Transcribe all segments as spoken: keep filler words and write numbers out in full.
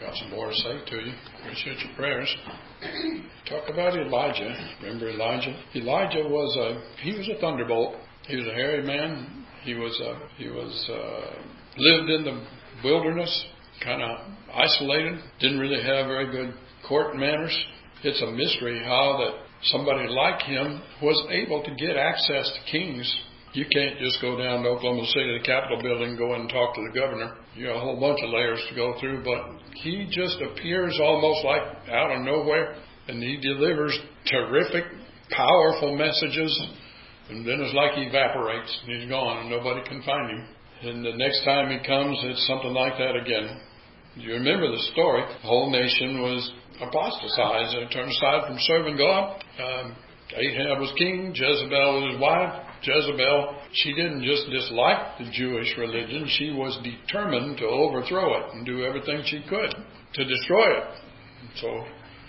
got some more to say to you. Appreciate your prayers. Talk about Elijah. Remember Elijah? Elijah was a he was a thunderbolt. He was a hairy man. He was a, he was uh, lived in the wilderness, kind of isolated. Didn't really have very good court manners. It's a mystery how that somebody like him was able to get access to kings. You can't just go down to Oklahoma City, the Capitol building, go in and talk to the governor. You got a whole bunch of layers to go through, but he just appears almost like out of nowhere, and he delivers terrific, powerful messages, and then it's like he evaporates, and he's gone, and nobody can find him. And the next time he comes, it's something like that again. You remember the story. The whole nation was apostatized and turned aside from serving God. Um, Ahab was king. Jezebel was his wife. Jezebel, she didn't just dislike the Jewish religion. She was determined to overthrow it and do everything she could to destroy it. So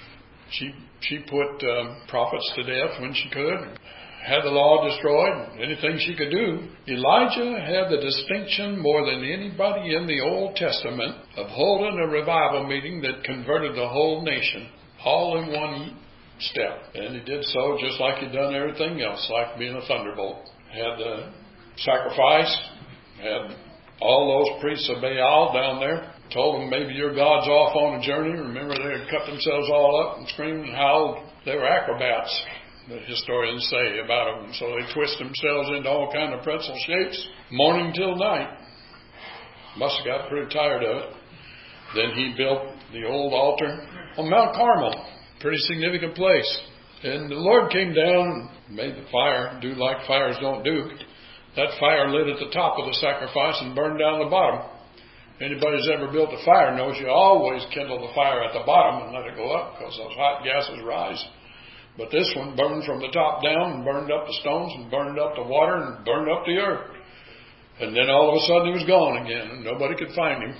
she she put um, prophets to death when she could, had the law destroyed, anything she could do. Elijah had the distinction more than anybody in the Old Testament of holding a revival meeting that converted the whole nation, all in one step. And he did so just like he'd done everything else, like being a thunderbolt. Had the sacrifice, had all those priests of Baal down there, told them maybe your God's off on a journey. Remember, they had cut themselves all up and screamed and howled. They were acrobats, the historians say about them. So they twist themselves into all kind of pretzel shapes, morning till night. Must have got pretty tired of it. Then he built the old altar on Mount Carmel. Pretty significant place. And the Lord came down and made the fire do like fires don't do. That fire lit at the top of the sacrifice and burned down the bottom. Anybody who's ever built a fire knows you always kindle the fire at the bottom and let it go up because those hot gases rise. But this one burned from the top down and burned up the stones and burned up the water and burned up the earth. And then all of a sudden he was gone again and nobody could find him.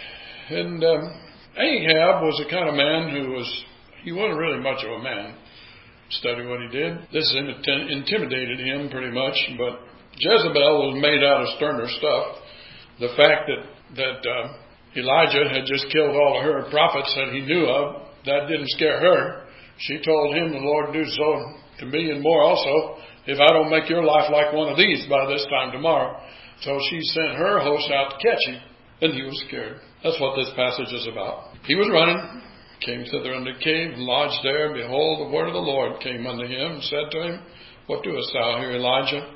And um, Ahab was the kind of man who was He wasn't really much of a man. Study what he did. This intimidated him pretty much, but Jezebel was made out of sterner stuff. The fact that, that uh, Elijah had just killed all of her prophets that he knew of, that didn't scare her. She told him, the Lord do so to me and more also, if I don't make your life like one of these by this time tomorrow. So she sent her host out to catch him, and he was scared. That's what this passage is about. He was running. Came thither unto the cave, and lodged there, and behold, the word of the Lord came unto him, and said to him, What doest thou here, Elijah?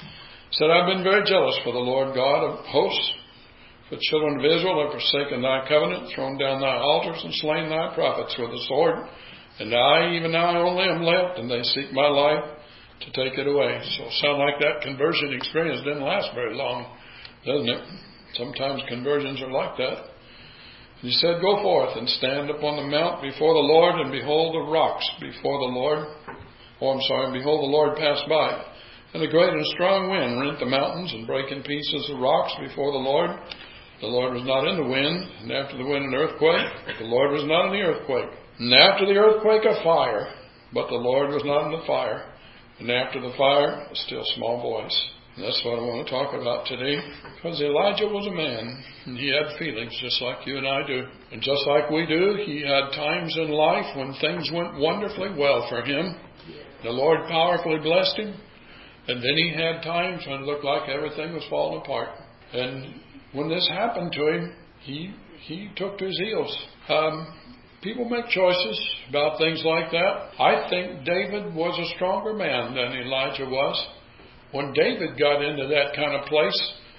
He said, I've been very jealous for the Lord God of hosts, for the children of Israel have forsaken thy covenant, thrown down thy altars, and slain thy prophets with the sword. And I, even I only, am left, and they seek my life to take it away. So it sounds like that conversion experience didn't last very long, doesn't it? Sometimes conversions are like that. He said, Go forth and stand upon the mount before the Lord, and behold the rocks before the Lord. Oh, I'm sorry, and behold the Lord pass by. And a great and strong wind rent the mountains and break in pieces the rocks before the Lord. The Lord was not in the wind, and after the wind an earthquake, but the Lord was not in the earthquake. And after the earthquake a fire, but the Lord was not in the fire. And after the fire a still small voice. And that's what I want to talk about today, because Elijah was a man, and he had feelings just like you and I do. And just like we do, he had times in life when things went wonderfully well for him. The Lord powerfully blessed him. And then he had times when it looked like everything was falling apart. And when this happened to him, he he took to his heels. Um, people make choices about things like that. I think David was a stronger man than Elijah was. When David got into that kind of place,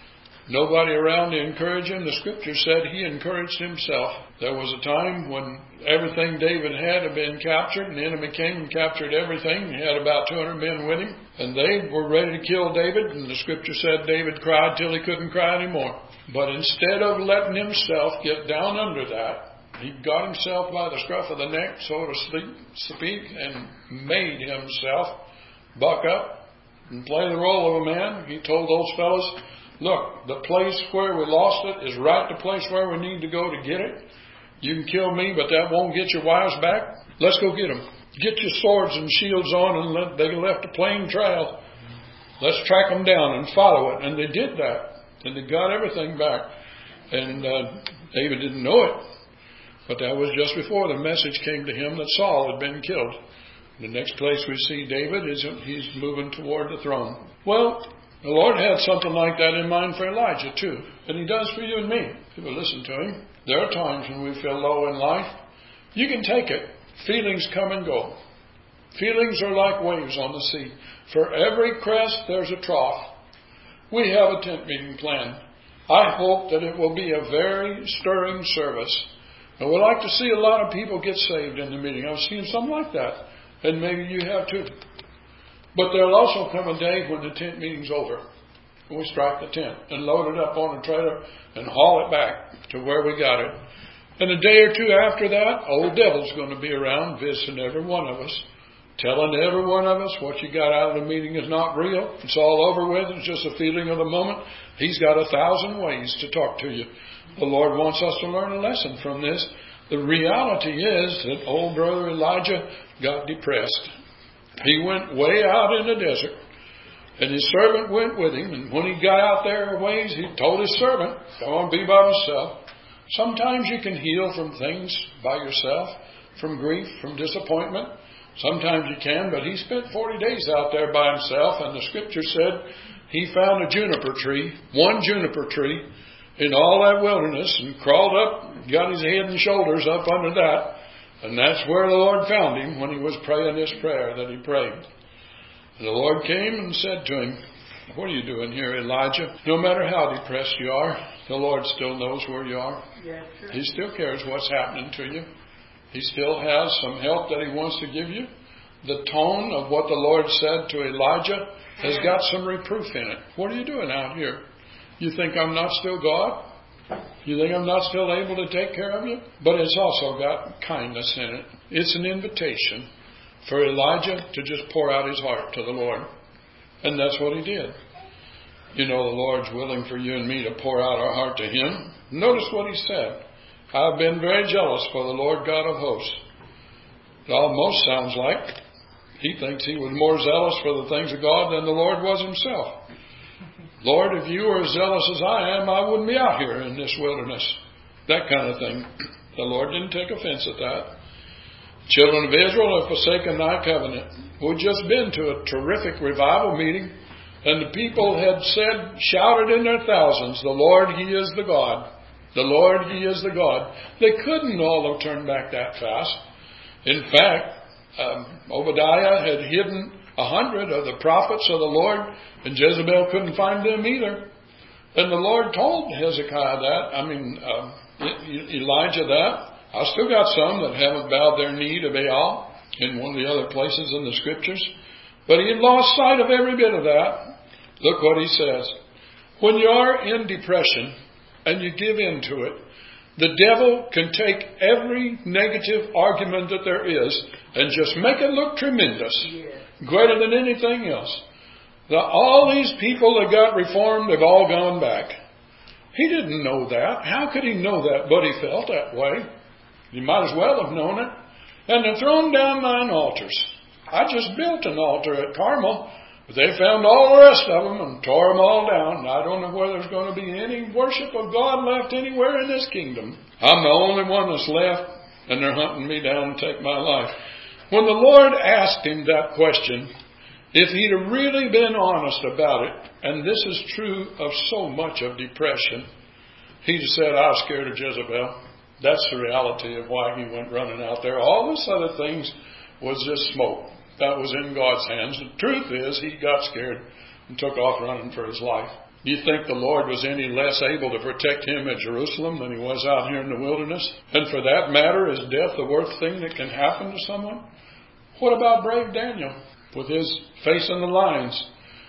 nobody around to encourage him. The scripture said he encouraged himself. There was a time when everything David had had been captured, and the enemy came and captured everything. He had about two hundred men with him, and they were ready to kill David. And the scripture said David cried till he couldn't cry anymore. But instead of letting himself get down under that, he got himself by the scruff of the neck, so to speak, and made himself buck up and play the role of a man. He told those fellows, look, the place where we lost it is right the place where we need to go to get it. You can kill me, but that won't get your wives back. Let's go get them. Get your swords and shields on, and let, they left a plain trail. Let's track them down and follow it. And they did that. And they got everything back. And uh, David didn't know it. But that was just before the message came to him that Saul had been killed. The next place we see David is he's moving toward the throne. Well, the Lord had something like that in mind for Elijah too. And he does for you and me. If you listen to him. There are times when we feel low in life. You can take it. Feelings come and go. Feelings are like waves on the sea. For every crest, there's a trough. We have a tent meeting planned. I hope that it will be a very stirring service. And we'd like to see a lot of people get saved in the meeting. I've seen some like that. And maybe you have too. But there'll also come a day when the tent meeting's over. We strike the tent and load it up on a trailer and haul it back to where we got it. And a day or two after that, old devil's going to be around visiting every one of us. Telling every one of us what you got out of the meeting is not real. It's all over with. It's just a feeling of the moment. He's got a thousand ways to talk to you. The Lord wants us to learn a lesson from this. The reality is that old brother Elijah got depressed. He went way out in the desert. And his servant went with him. And when he got out there a ways, he told his servant, "I want to be by myself." Sometimes you can heal from things by yourself. From grief, from disappointment. Sometimes you can, but he spent forty days out there by himself, and the scripture said he found a juniper tree, one juniper tree, in all that wilderness, and crawled up, got his head and shoulders up under that, and that's where the Lord found him when he was praying this prayer that he prayed. And the Lord came and said to him, "What are you doing here, Elijah? No matter how depressed you are, the Lord still knows where you are. Yeah, sure. He still cares what's happening to you. He still has some help that he wants to give you." The tone of what the Lord said to Elijah has got some reproof in it. What are you doing out here? You think I'm not still God? You think I'm not still able to take care of you? But it's also got kindness in it. It's an invitation for Elijah to just pour out his heart to the Lord. And that's what he did. You know, the Lord's willing for you and me to pour out our heart to him. Notice what he said. "I've been very jealous for the Lord God of hosts." It almost sounds like he thinks he was more zealous for the things of God than the Lord was himself. "Lord, if you were as zealous as I am, I wouldn't be out here in this wilderness." That kind of thing. The Lord didn't take offense at that. "Children of Israel have forsaken thy covenant." We'd just been to a terrific revival meeting, and the people had said, shouted in their thousands, "The Lord, He is the God. The Lord, He is the God." They couldn't all have turned back that fast. In fact, um, Obadiah had hidden a hundred of the prophets of the Lord, and Jezebel couldn't find them either. And the Lord told Hezekiah that, I mean, uh, Elijah that. I still got some that haven't bowed their knee to Baal in one of the other places in the scriptures. But he had lost sight of every bit of that. Look what he says. When you are in depression and you give in to it, the devil can take every negative argument that there is and just make it look tremendous. Yeah. Greater than anything else. The, all these people that got reformed have all gone back. He didn't know that. How could he know that? But he felt that way. He might as well have known it. "And they're thrown down mine altars." I just built an altar at Carmel. But they found all the rest of them and tore them all down. I don't know whether there's going to be any worship of God left anywhere in this kingdom. I'm the only one that's left, and they're hunting me down to take my life. When the Lord asked him that question, if he'd have really been honest about it, and this is true of so much of depression, he'd have said, "I was scared of Jezebel." That's the reality of why he went running out there. All this other things was just smoke. That was in God's hands. The truth is, he got scared and took off running for his life. Do you think the Lord was any less able to protect him at Jerusalem than he was out here in the wilderness? And for that matter, is death the worst thing that can happen to someone? What about brave Daniel with his face in the lions?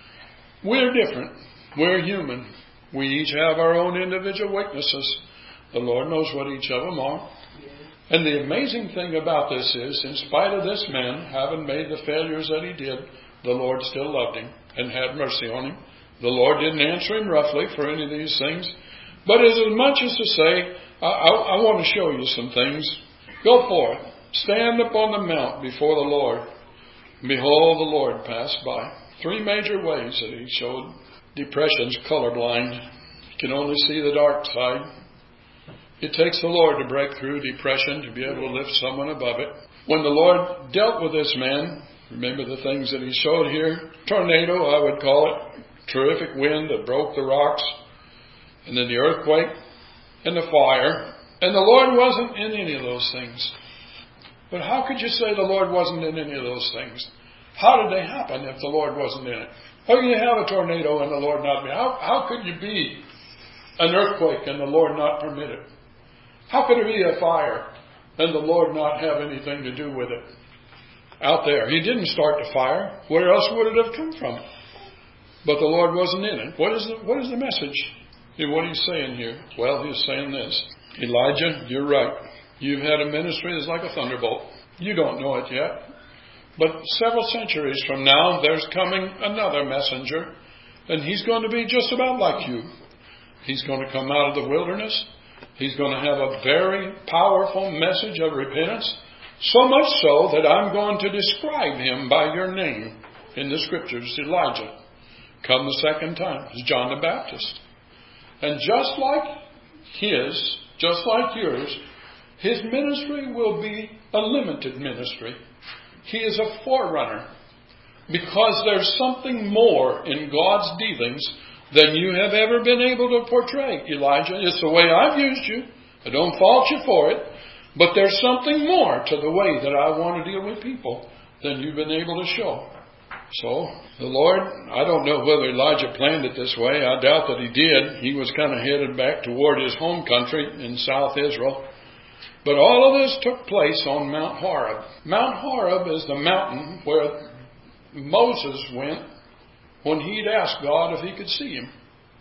We're different. We're human. We each have our own individual weaknesses. The Lord knows what each of them are. And the amazing thing about this is, in spite of this man having made the failures that he did, the Lord still loved him and had mercy on him. The Lord didn't answer him roughly for any of these things. But as much as to say, I, I, I want to show you some things. Go forth. Stand upon the mount before the Lord. Behold, the Lord passed by. Three major ways that he showed. Depression's colorblind. He can only see the dark side. It takes the Lord to break through depression, to be able to lift someone above it. When the Lord dealt with this man, remember the things that he showed here? Tornado, I would call it. Terrific wind that broke the rocks. And then the earthquake and the fire. And the Lord wasn't in any of those things. But how could you say the Lord wasn't in any of those things? How did they happen if the Lord wasn't in it? How can you have a tornado and the Lord not be? How, how could you be an earthquake and the Lord not permit it? How could there be a fire and the Lord not have anything to do with it? Out there. He didn't start the fire. Where else would it have come from? But the Lord wasn't in it. What is the, what is the message? What are you saying here? Well, he's saying this. Elijah, you're right. You've had a ministry that's like a thunderbolt. You don't know it yet. But several centuries from now, there's coming another messenger. And he's going to be just about like you. He's going to come out of the wilderness. He's going to have a very powerful message of repentance. So much so that I'm going to describe him by your name in the scriptures, Elijah. Come the second time. It's John the Baptist. And just like his, just like yours, his ministry will be a limited ministry. He is a forerunner. Because there's something more in God's dealings than you have ever been able to portray, Elijah. It's the way I've used you. I don't fault you for it. But there's something more to the way that I want to deal with people than you've been able to show. So, the Lord, I don't know whether Elijah planned it this way. I doubt that he did. He was kind of headed back toward his home country in South Israel. But all of this took place on Mount Horeb. Mount Horeb is the mountain where Moses went when he'd asked God if he could see him.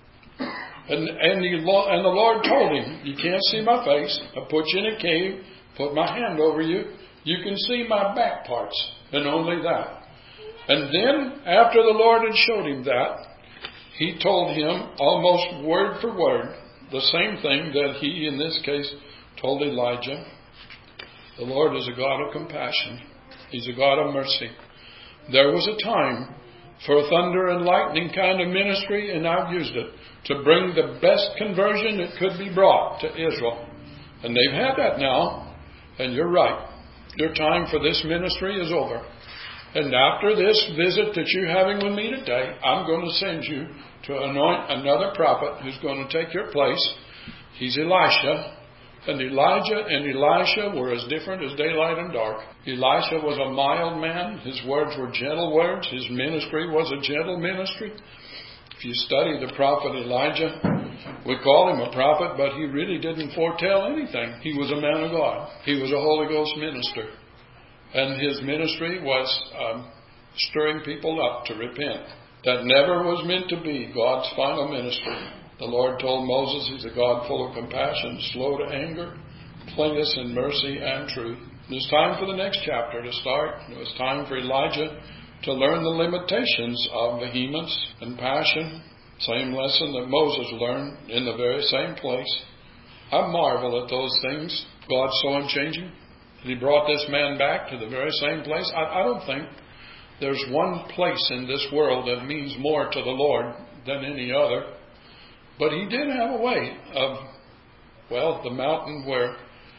And, and, the, and the Lord told him, you can't see my face. I put you in a cave, put my hand over you. You can see my back parts, and only that. And then, after the Lord had showed him that, he told him almost word for word the same thing that he, in this case, told Elijah. The Lord is a God of compassion. He's a God of mercy. There was a time for a thunder and lightning kind of ministry, and I've used it to bring the best conversion that could be brought to Israel. And they've had that now, and you're right. Your time for this ministry is over. And after this visit that you're having with me today, I'm going to send you to anoint another prophet who's going to take your place. He's Elisha. And Elijah and Elisha were as different as daylight and dark. Elisha was a mild man. His words were gentle words. His ministry was a gentle ministry. If you study the prophet Elijah, we call him a prophet, but he really didn't foretell anything. He was a man of God. He was a Holy Ghost minister. And his ministry was um, stirring people up to repent. That never was meant to be God's final ministry. The Lord told Moses he's a God full of compassion, slow to anger, plenteous in mercy and truth. It was time for the next chapter to start. It was time for Elijah to learn the limitations of vehemence and passion. Same lesson that Moses learned in the very same place. I marvel at those things. God's so unchanging. He brought this man back to the very same place. I, I don't think there's one place in this world that means more to the Lord than any other. But he did have a way of, well, the mountain where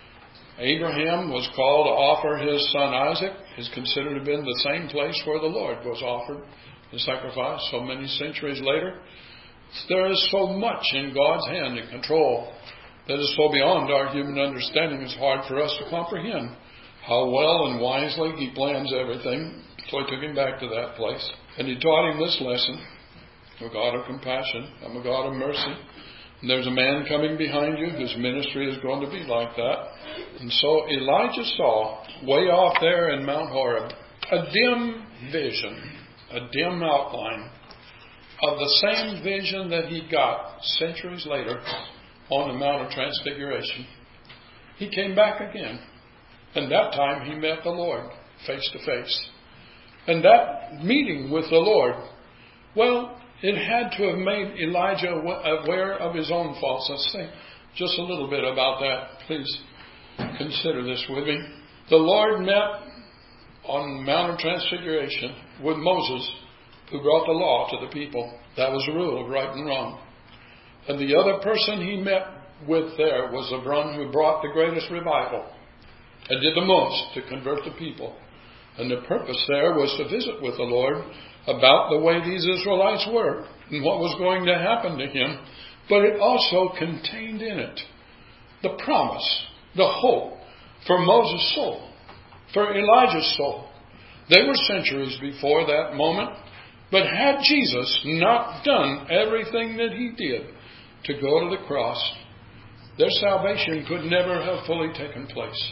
Abraham was called to offer his son Isaac is considered to have been the same place where the Lord was offered the sacrifice so many centuries later. There is so much in God's hand and control that is so beyond our human understanding, it's hard for us to comprehend how well and wisely he plans everything. So he took him back to that place. And he taught him this lesson. I'm a God of compassion. I'm a God of mercy. And there's a man coming behind you whose ministry is going to be like that. And so Elijah saw, way off there in Mount Horeb, a dim vision, a dim outline of the same vision that he got centuries later on the Mount of Transfiguration. He came back again. And that time he met the Lord face to face. And that meeting with the Lord, well, it had to have made Elijah aware of his own faults. Let's think just a little bit about that. Please consider this with me. The Lord met on the Mount of Transfiguration with Moses, who brought the law to the people. That was the rule of right and wrong. And the other person he met with there was the one who brought the greatest revival and did the most to convert the people. And the purpose there was to visit with the Lord about the way these Israelites were and what was going to happen to him. But it also contained in it the promise, the hope for Moses' soul, for Elijah's soul. They were centuries before that moment. But had Jesus not done everything that he did to go to the cross, their salvation could never have fully taken place.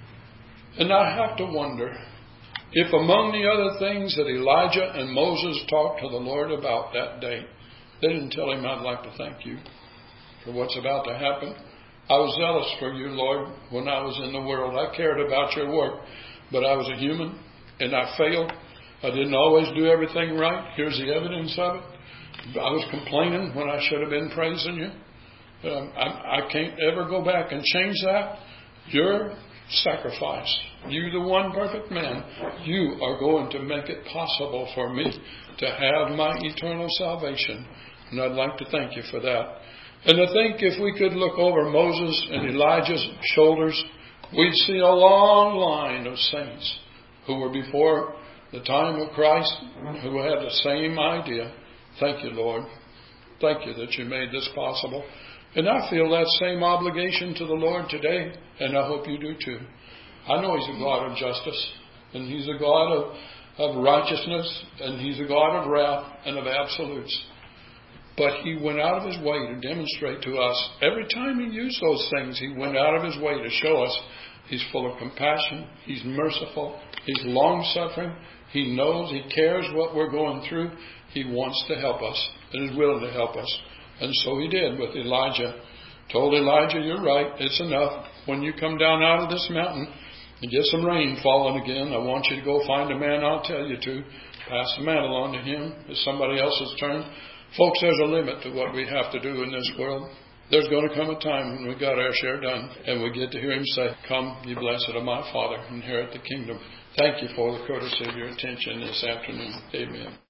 And I have to wonder if among the other things that Elijah and Moses talked to the Lord about that day, they didn't tell him, I'd like to thank you for what's about to happen. I was zealous for you, Lord, when I was in the world. I cared about your work, but I was a human and I failed. I didn't always do everything right. Here's the evidence of it. I was complaining when I should have been praising you. Um, I, I can't ever go back and change that. Your sacrifice, you the one perfect man, you are going to make it possible for me to have my eternal salvation. And I'd like to thank you for that. And I think if we could look over Moses and Elijah's shoulders, we'd see a long line of saints who were before the time of Christ, who had the same idea. Thank you, Lord. Thank you that you made this possible. And I feel that same obligation to the Lord today, and I hope you do too. I know He's a God of justice, and He's a God of, of righteousness, and He's a God of wrath and of absolutes. But He went out of His way to demonstrate to us, every time He used those things, He went out of His way to show us He's full of compassion, He's merciful, He's long-suffering, He knows, He cares what we're going through. He wants to help us and is willing to help us. And so He did with Elijah. Told Elijah, you're right, it's enough. When you come down out of this mountain and get some rain falling again, I want you to go find a man I'll tell you to. Pass the mantle on to him. It's somebody else's turn. Folks, there's a limit to what we have to do in this world. There's going to come a time when we got our share done and we get to hear Him say, come, ye blessed of my Father, inherit the kingdom. Thank you for the courtesy of your attention this afternoon. Amen.